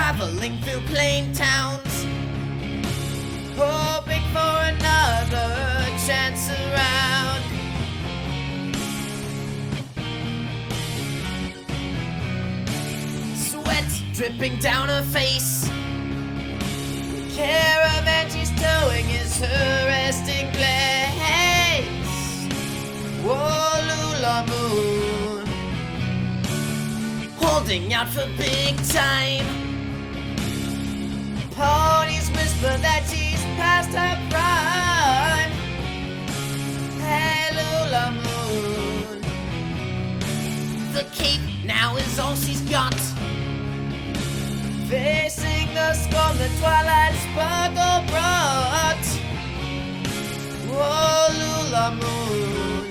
traveling through plain towns, hoping for another chance around. Sweat dripping down her face, the caravan she's towing is her resting place. Whoa, Lulamoon, holding out for big time. Ponies whisper that she's past her prime. Hey, Lulamoon, the cape now is all she's got, facing the storm that twilight sparkle brought. Whoa, Lulamoon,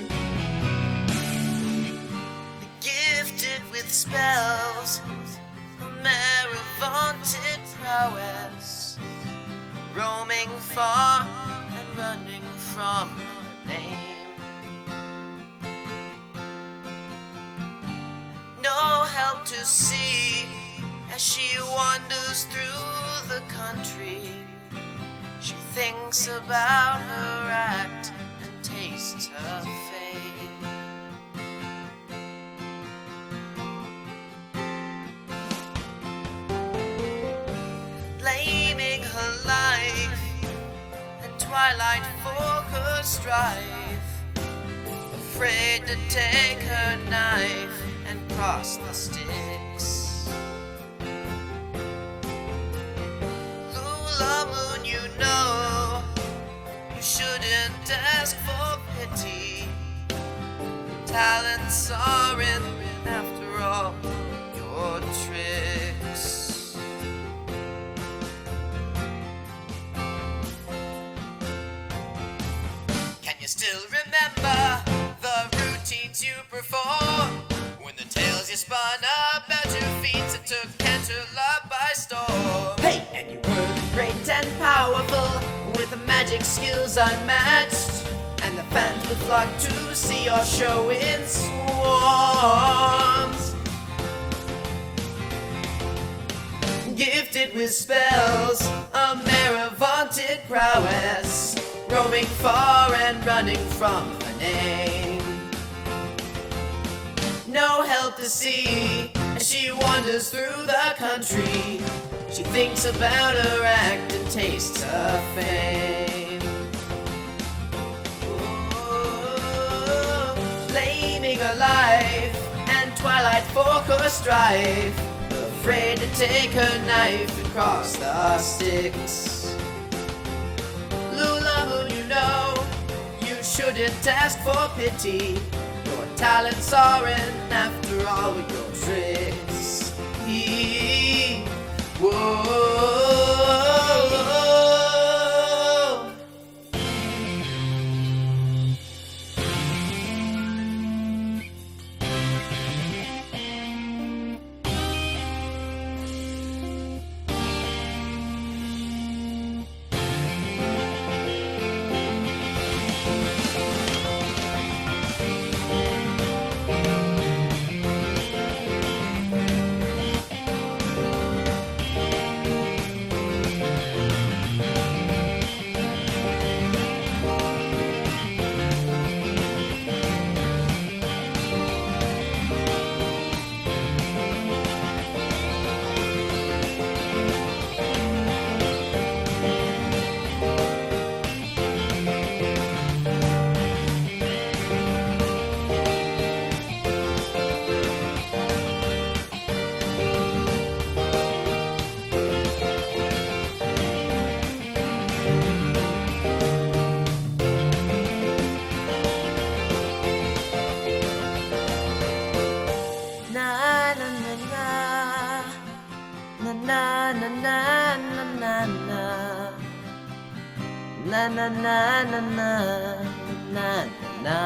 gifted with spells, a mare of vaunted prowess, roaming far and running from her name. No help to see as she wanders through the country. She thinks about her act and tastes her fate. Blaming her life and twilight for her strife, afraid to take her knife and cross the Styx. Lulamoon, you know you shouldn't ask for pity. Talents aren't, after all, your tricks. Can you still remember the routines you perform? When the tales you spun about your feet that took Canterlot by storm. Hey, and you were great and powerful, with magic skills unmatched, and the fans would flock to see your show in swarms. Gifted with spells, a mare of vaunted prowess, roaming far and running from her name. No help to see as she wanders through the country. She thinks about her act and tastes her fame. Oh, blaming her life and twilight for her strife, afraid to take her knife and cross the Styx. Lulamoon, you know you shouldn't ask for pity. Your talents aren't, after all, your tricks. Whoa. na na na na na na na.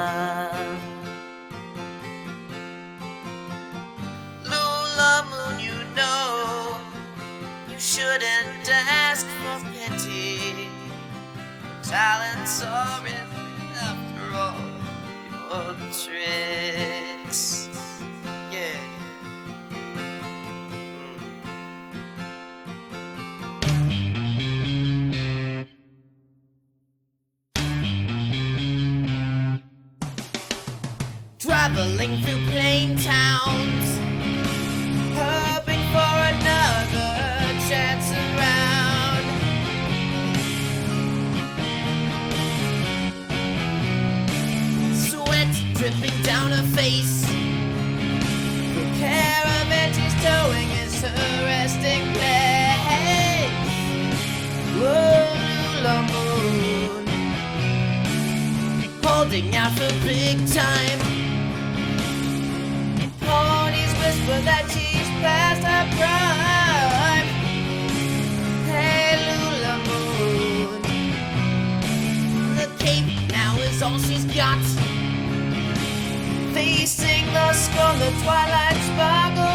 Lulamoon, you know you shouldn't ask for pity. Talents are in, after all, your tricks. Yeah. traveling through plain towns, hoping for another chance around. Sweat dripping down her face, the caravan she's towing is her resting place. Whoa, Lula Moon, holding out for big time. Ponies whisper that she's past her prime. Hey, Lula Moon, the cape now is all she's got. Facing the storm, the twilight sparkle